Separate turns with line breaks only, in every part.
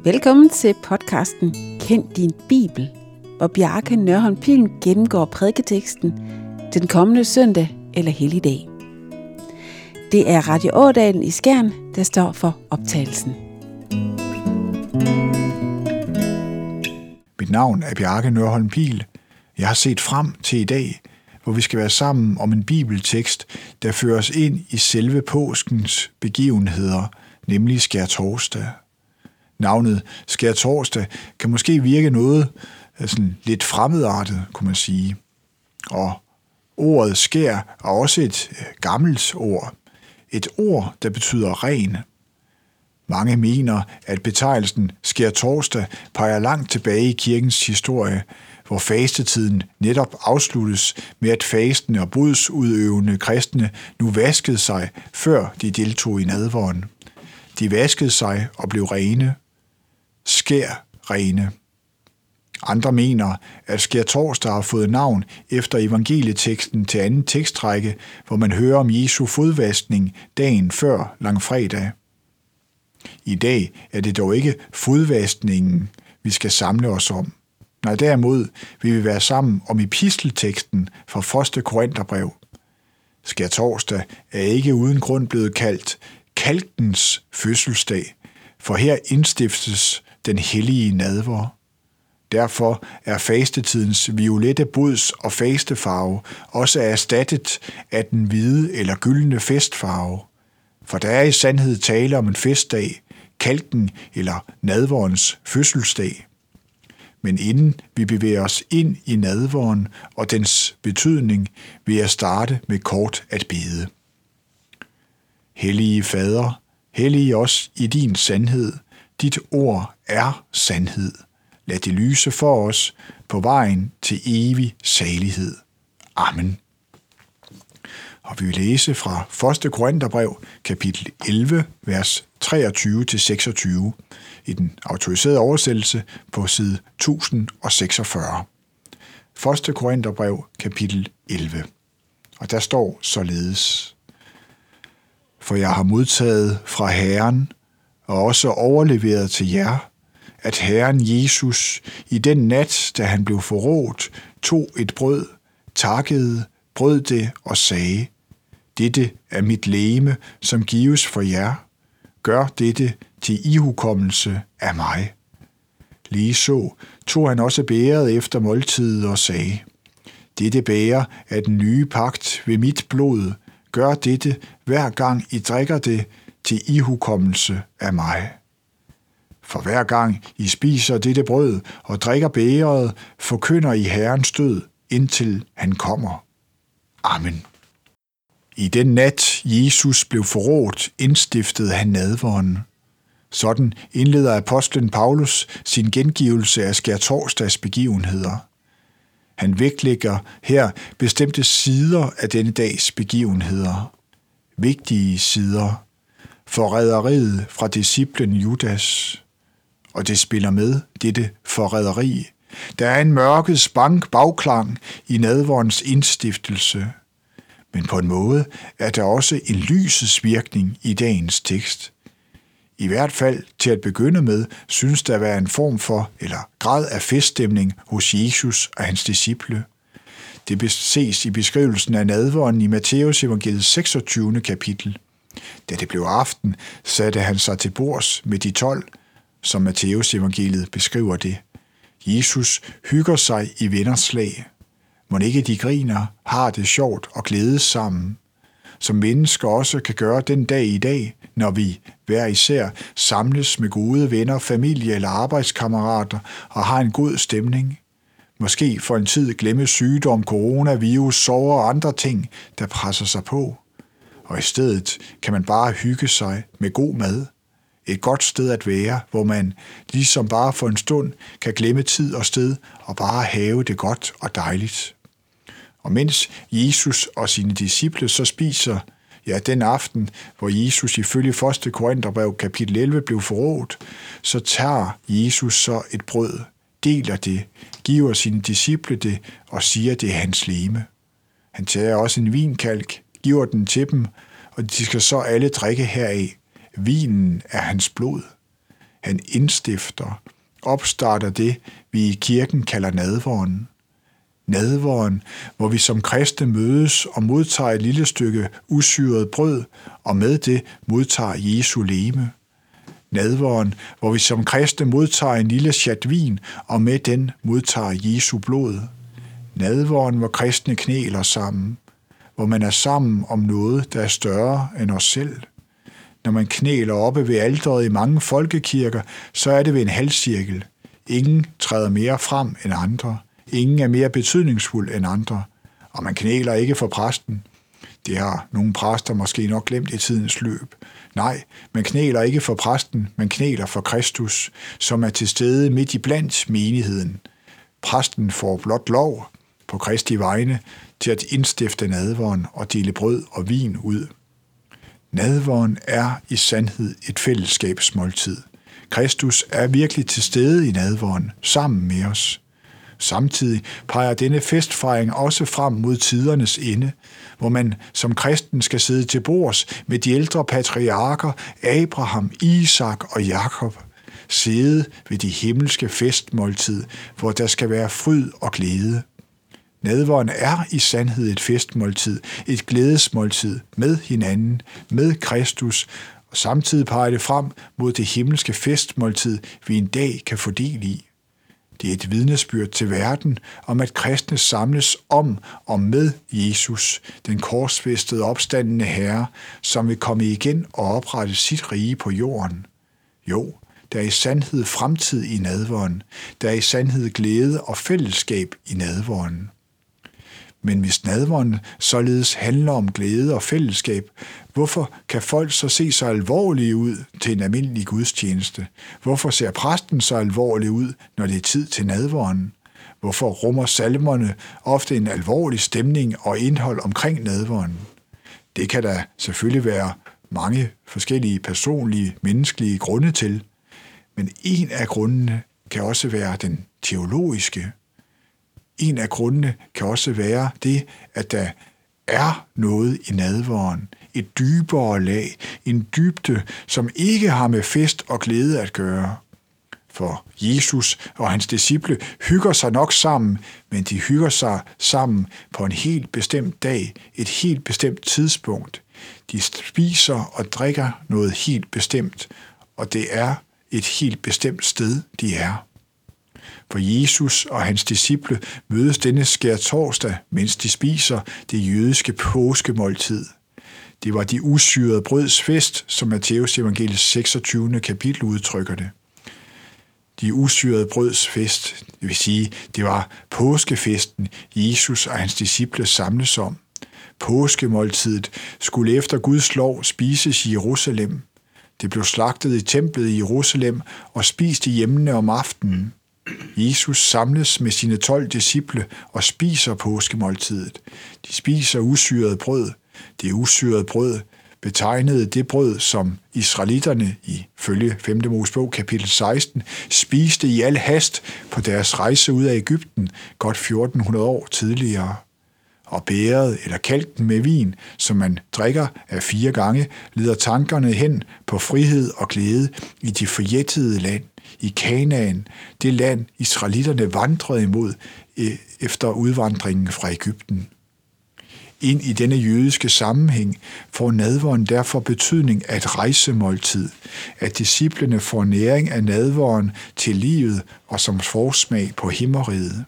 Velkommen til podcasten Kend din Bibel, hvor Bjarke Nørholm Pilm gennemgår prædiketeksten til den kommende søndag eller helligdag. Det er Radio Ådalen i Skjern, der står for optagelsen.
Mit navn er Bjarke Nørholm Pilm. Jeg har set frem til i dag, hvor vi skal være sammen om en bibeltekst, der fører os ind i selve påskens begivenheder, nemlig skærtorsdag. Navnet skærtorsdag kan måske virke noget sådan lidt fremmedartet, kunne man sige. Og ordet skær er også et gammelt ord. Et ord, der betyder ren. Mange mener, at betegnelsen skærtorsdag peger langt tilbage i kirkens historie, hvor fastetiden netop afsluttes med, at fastende og budsudøvende kristne nu vaskede sig, før de deltog i nadveren. De vaskede sig og blev rene. Skær rene. Andre mener, at skærtorsdag har fået navn efter evangelieteksten til anden tekstrække, hvor man hører om Jesu fodvaskning dagen før langfredag. I dag er det dog ikke fodvaskningen, vi skal samle os om. Nej, derimod vil vi være sammen om epistelteksten fra 1. Korintherbrev. Skærtorsdag er ikke uden grund blevet kaldt kalkens fødselsdag, for her indstiftes den hellige nadver. Derfor er fastetidens violette buds- og fastefarve også erstattet af den hvide eller gyldne festfarve. For der er i sandhed tale om en festdag, kalken eller nadverens fødselsdag. Men inden vi bevæger os ind i nadveren og dens betydning, vil jeg starte med kort at bede. Hellige Fader, hellige os i din sandhed. Dit ord er sandhed. Lad det lyse for os på vejen til evig salighed. Amen. Og vi vil læse fra 1. Korintherbrev, kapitel 11, vers 23-26, i den autoriserede oversættelse på side 1046. 1. Korintherbrev, kapitel 11. Og der står således: For jeg har modtaget fra Herren, og også overleveret til jer, at Herren Jesus i den nat, da han blev forrådt, tog et brød, takkede, brød det og sagde: Dette er mit legeme, som gives for jer. Gør dette til ihukommelse af mig. Ligeså tog han også bægeret efter måltidet og sagde: Dette bæger er den nye pagt ved mit blod. Gør dette, hver gang I drikker det, til ihukommelse af mig. For hver gang I spiser dette brød og drikker bægeret, forkynder I Herrens død, indtil han kommer. Amen. I den nat, Jesus blev forrådt, indstiftede han nadveren. Sådan indleder apostlen Paulus sin gengivelse af skærtorsdags begivenheder. Han vægtlægger her bestemte sider af denne dags begivenheder. Vigtige sider. Forræderiet fra disciplen Judas. Og det spiller med, dette forræderi. Der er en mørkets bagklang i nadverens indstiftelse. Men på en måde er der også en lysets virkning i dagens tekst. I hvert fald til at begynde med, synes der at være en form for eller grad af feststemning hos Jesus og hans disciple. Det ses i beskrivelsen af nadveren i Matteus evangeliet 26. kapitel. Da det blev aften, satte han sig til bords med de 12, som Matteus evangeliet beskriver det. Jesus hygger sig i venners slag. Mon ikke de griner, har det sjovt og glædes sammen, som mennesker også kan gøre den dag i dag, når vi hver især samles med gode venner, familie eller arbejdskammerater og har en god stemning. Måske for en tid glemme sygdom, coronavirus, sorger og andre ting, der presser sig på. Og i stedet kan man bare hygge sig med god mad. Et godt sted at være, hvor man ligesom bare for en stund kan glemme tid og sted og bare have det godt og dejligt. Og mens Jesus og sine disciple så spiser, den aften, hvor Jesus ifølge 1. Korintherbrev kapitel 11 blev forrådt, så tager Jesus så et brød, deler det, giver sine disciple det og siger, det er hans legeme. Han tager også en vinkalk, giver den til dem, og de skal så alle drikke heraf. Vinen er hans blod. Han indstifter, opstarter det, vi i kirken kalder nadveren. Nadveren, hvor vi som kristne mødes og modtager et lille stykke usyret brød, og med det modtager Jesu legeme. Nadveren, hvor vi som kristne modtager en lille sjat vin, og med den modtager Jesu blod. Nadveren, hvor kristne knæler sammen, hvor man er sammen om noget, der er større end os selv. Når man knæler oppe ved alteret i mange folkekirker, så er det ved en halvcirkel. Ingen træder mere frem end andre. Ingen er mere betydningsfuld end andre. Og man knæler ikke for præsten. Det har nogle præster måske nok glemt i tidens løb. Nej, man knæler ikke for præsten, man knæler for Kristus, som er til stede midt i blandt menigheden. Præsten får blot lov på Kristi vegne til at indstifte nadveren og dele brød og vin ud. Nadveren er i sandhed et fællesskabsmåltid. Kristus er virkelig til stede i nadveren sammen med os. Samtidig peger denne festfejring også frem mod tidernes ende, hvor man som kristen skal sidde til bords med de ældre patriarker Abraham, Isak og Jakob, sidde ved de himmelske festmåltid, hvor der skal være fryd og glæde. Nadveren er i sandhed et festmåltid, et glædesmåltid med hinanden, med Kristus, og samtidig peger det frem mod det himmelske festmåltid, vi en dag kan få del i. Det er et vidnesbyrd til verden om, at kristne samles om og med Jesus, den korsfæstede opstandende Herre, som vil komme igen og oprette sit rige på jorden. Jo, der er i sandhed fremtid i nadveren. Der er i sandhed glæde og fællesskab i nadveren. Men hvis nadveren således handler om glæde og fællesskab, hvorfor kan folk så se så alvorlige ud til en almindelig gudstjeneste? Hvorfor ser præsten så alvorlig ud, når det er tid til nadveren? Hvorfor rummer salmerne ofte en alvorlig stemning og indhold omkring nadveren? Det kan der selvfølgelig være mange forskellige personlige, menneskelige grunde til, men en af grundene kan også være den teologiske. En af grundene kan også være det, at der er noget i nadveren, et dybere lag, en dybde, som ikke har med fest og glæde at gøre. For Jesus og hans disciple hygger sig nok sammen, men de hygger sig sammen på en helt bestemt dag, et helt bestemt tidspunkt. De spiser og drikker noget helt bestemt, og det er et helt bestemt sted, de er. For Jesus og hans disciple mødes denne skærtorsdag, mens de spiser det jødiske påskemåltid. Det var de usyrede brøds fest, som Matthæus evangeliets 26. kapitel udtrykker det. De usyrede brøds fest, det vil sige, det var påskefesten, Jesus og hans disciple samles om. Påskemåltidet skulle efter Guds lov spises i Jerusalem. Det blev slagtet i templet i Jerusalem og spist i hjemmene om aftenen. Jesus samles med sine 12 disciple og spiser påskemåltidet. De spiser usyret brød. Det usyrede brød betegnede det brød, som israelitterne ifølge 5. Mosebog kapitel 16 spiste i al hast på deres rejse ud af Egypten godt 1400 år tidligere. Og bæret eller kalken med vin, som man drikker af 4 gange, leder tankerne hen på frihed og glæde i det forjættede land, i Kanaan, det land israelitterne vandrede imod efter udvandringen fra Egypten. Ind i denne jødiske sammenhæng får nadveren derfor betydning af et rejsemåltid, at disciplene får næring af nadveren til livet og som forsmag på himmeriget.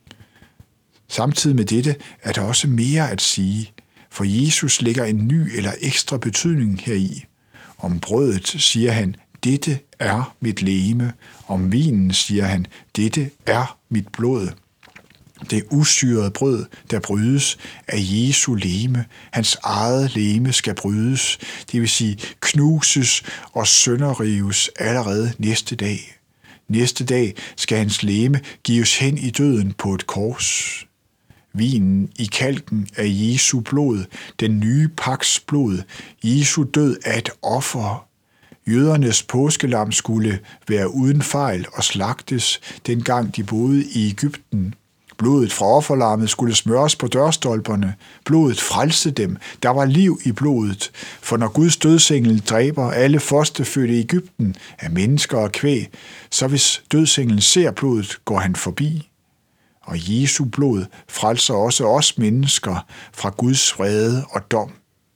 Samtidig med dette er der også mere at sige, for Jesus lægger en ny eller ekstra betydning heri. Om brødet siger han, dette er mit legeme. Om vinen siger han, dette er mit blod. Det usyrede brød, der brydes, er Jesu legeme. Hans eget legeme skal brydes, det vil sige knuses og sønderrives allerede næste dag. Næste dag skal hans legeme gives hen i døden på et kors. Vinen i kalken er Jesu blod, den nye pagts blod. Jesu død er et offer. Jødernes påskelam skulle være uden fejl og slagtes, dengang de boede i Egypten. Blodet fra offerlammet skulle smøres på dørstolperne. Blodet frelste dem. Der var liv i blodet. For når Guds dødsengel dræber alle førstefødte i Egypten af mennesker og kvæg, så hvis dødsenglen ser blodet, går han forbi. Og Jesu blod frelser også os mennesker fra Guds vrede og dom.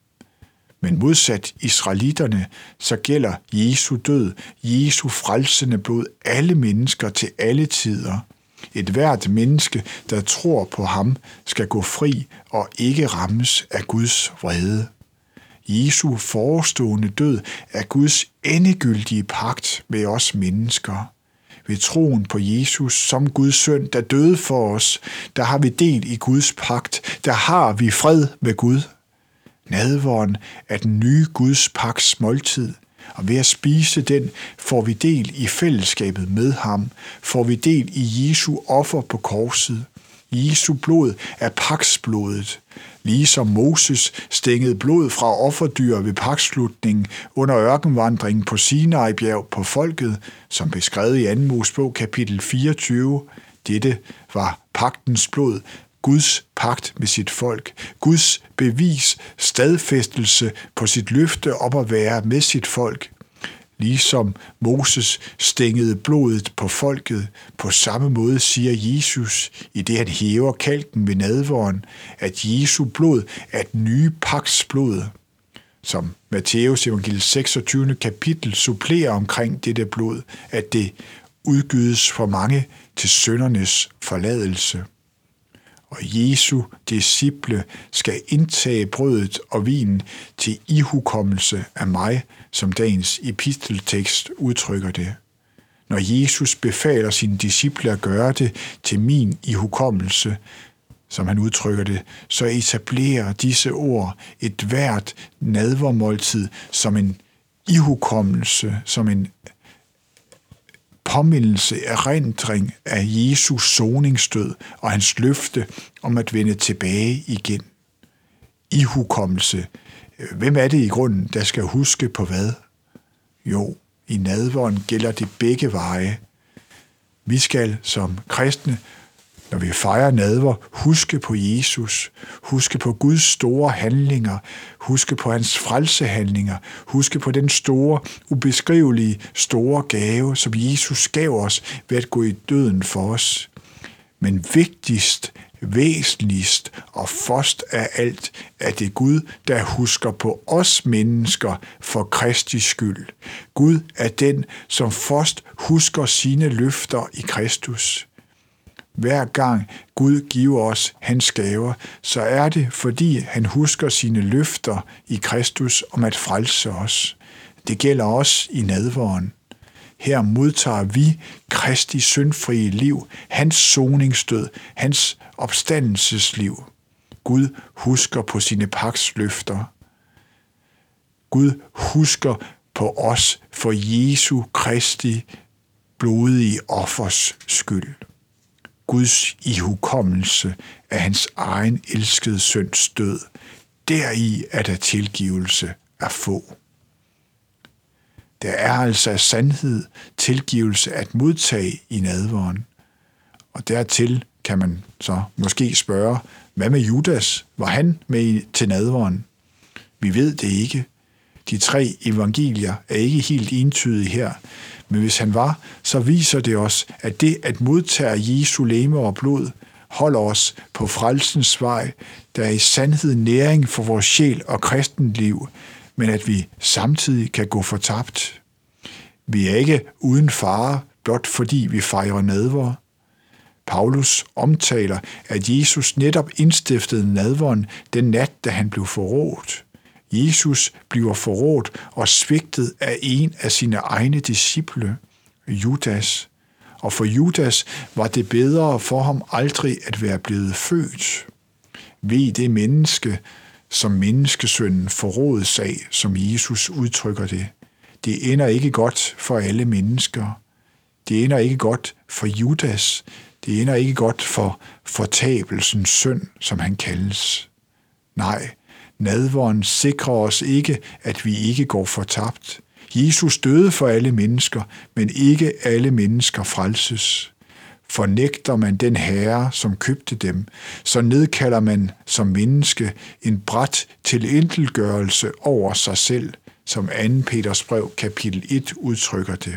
Men modsat israelitterne, så gælder Jesu død, Jesu frelsende blod alle mennesker til alle tider. Et hvert menneske, der tror på ham, skal gå fri og ikke rammes af Guds vrede. Jesu forestående død er Guds endegyldige pagt med os mennesker. Ved troen på Jesus som Guds søn, der døde for os, der har vi del i Guds pagt, der har vi fred med Gud. Nadveren er den nye Guds pagts måltid, og ved at spise den får vi del i fællesskabet med ham, får vi del i Jesu offer på korset. Jesu blod er pagtsblodet. Ligesom Moses stængede blod fra offerdyr ved pagtslutningen under ørkenvandringen på Sinai-bjerg på folket, som beskrevet i 2. Mosebog kapitel 24. Dette var pagtens blod, Guds pagt med sit folk, Guds bevis, stadfæstelse på sit løfte om at være med sit folk. Ligesom Moses stængede blodet på folket, på samme måde siger Jesus, i det han hæver kalken ved nadveren, at Jesu blod er et nye pagts blod. Som Matthæus evangeliet 26. kapitel supplerer omkring dette blod, at det udgydes for mange til syndernes forladelse. Og Jesu disciple skal indtage brødet og vinen til ihukommelse af mig, som dagens episteltekst udtrykker det. Når Jesus befaler sine disciple at gøre det til min ihukommelse, som han udtrykker det, så etablerer disse ord et hvert nadvermåltid som en ihukommelse, som en påmindelse, erindring af Jesus soningsdød og hans løfte om at vende tilbage igen. Ihukommelse. Hvem er det i grunden, der skal huske på hvad? Jo, i nadveren gælder det begge veje. Vi skal som kristne, når vi fejrer nadver, huske på Jesus, huske på Guds store handlinger, huske på hans frelsehandlinger, huske på den store, ubeskrivelige, store gave, som Jesus gav os ved at gå i døden for os. Men vigtigst, væsentligst og først af alt er det Gud, der husker på os mennesker for Kristi skyld. Gud er den, som først husker sine løfter i Kristus. Hver gang Gud giver os hans gaver, så er det, fordi han husker sine løfter i Kristus om at frelse os. Det gælder også i nadveren. Her modtager vi Kristi syndfrie liv, hans soningsdød, hans opstandelsesliv. Gud husker på sine pagtsløfter. Gud husker på os for Jesu Kristi blodige offers skyld. Guds ihukommelse af hans egen elskede søns død. Deri er der tilgivelse at få. Der er altså af sandhed tilgivelse at modtage i nadveren. Og dertil kan man så måske spørge, hvad med Judas? Var han med til nadveren? Vi ved det ikke. De 3 evangelier er ikke helt entydige her, men hvis han var, så viser det os, at det at modtage Jesu legeme og blod holder os på frelsens vej, der er i sandhed næring for vores sjæl og kristenliv, men at vi samtidig kan gå fortabt. Vi er ikke uden fare, blot fordi vi fejrer nadver. Paulus omtaler, at Jesus netop indstiftede nadveren den nat, da han blev forrådt. Jesus bliver forrådt og svigtet af en af sine egne disciple, Judas. Og for Judas var det bedre for ham aldrig at være blevet født. Ved det menneske, som menneskesønnen forrådes af, som Jesus udtrykker det. Det ender ikke godt for alle mennesker. Det ender ikke godt for Judas. Det ender ikke godt for fortabelsens synd, som han kaldes. Nej, nadveren sikrer os ikke, at vi ikke går fortabt. Jesus døde for alle mennesker, men ikke alle mennesker frelses. Fornægter man den herre, som købte dem, så nedkalder man som menneske en brat tilintetgørelse over sig selv, som 2. Peters brev, kapitel 1, udtrykker det.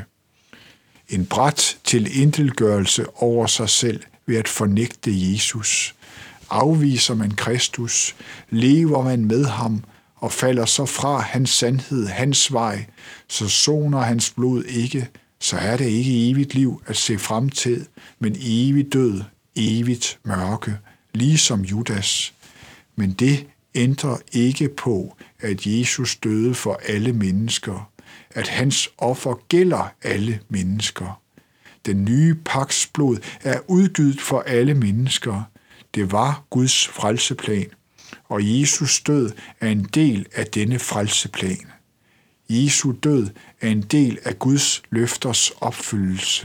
En brat tilintetgørelse over sig selv ved at fornægte Jesus. Afviser man Kristus, lever man med ham og falder så fra hans sandhed, hans vej, så soner hans blod ikke, så er det ikke evigt liv at se frem til, men evig død, evigt mørke, ligesom Judas. Men det ændrer ikke på, at Jesus døde for alle mennesker, at hans offer gælder alle mennesker. Den nye pagts blod er udgydet for alle mennesker. Det var Guds frelseplan, og Jesus død er en del af denne frelseplan. Jesu død er en del af Guds løfters opfyldelse.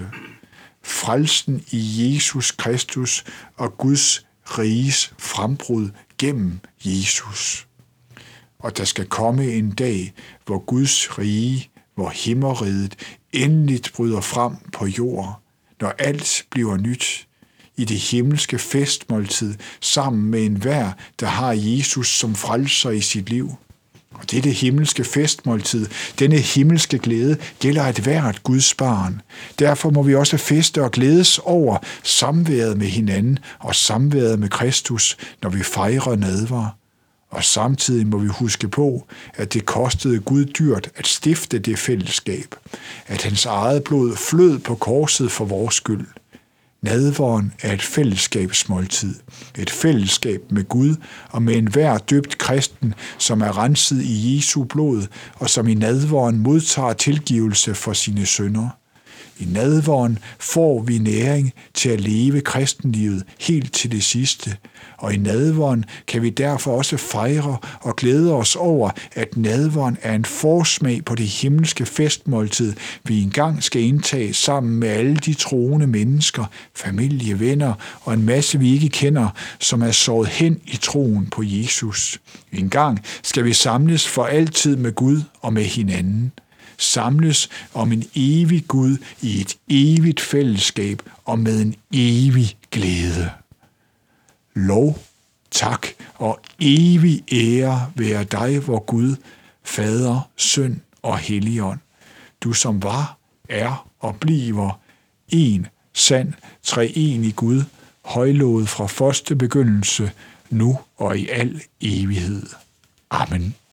Frelsen i Jesus Kristus og Guds riges frembrud gennem Jesus. Og der skal komme en dag, hvor Guds rige, hvor himmeriget endeligt bryder frem på jord, når alt bliver nyt, i det himmelske festmåltid, sammen med enhver, der har Jesus som frelser i sit liv. Og dette himmelske festmåltid, denne himmelske glæde, gælder et hvert Guds barn. Derfor må vi også feste og glædes over samværet med hinanden og samværet med Kristus, når vi fejrer nadver. Og samtidig må vi huske på, at det kostede Gud dyrt at stifte det fællesskab, at hans eget blod flød på korset for vores skyld. Nadveren er et fællesskabsmåltid, et fællesskab med Gud og med enhver døbt kristen, som er renset i Jesu blod og som i nadveren modtager tilgivelse for sine synder. I nadveren får vi næring til at leve kristenlivet helt til det sidste, og i nadveren kan vi derfor også fejre og glæde os over, at nadveren er en forsmag på det himmelske festmåltid, vi engang skal indtage sammen med alle de troende mennesker, familie, venner og en masse vi ikke kender, som er såret hen i troen på Jesus. En gang skal vi samles for altid med Gud og med hinanden. Samles om en evig Gud i et evigt fællesskab og med en evig glæde. Lov, tak og evig ære være dig, vor Gud, Fader, Søn og Helligånd. Du som var, er og bliver en sand, treenig Gud, højlovet fra første begyndelse, nu og i al evighed. Amen.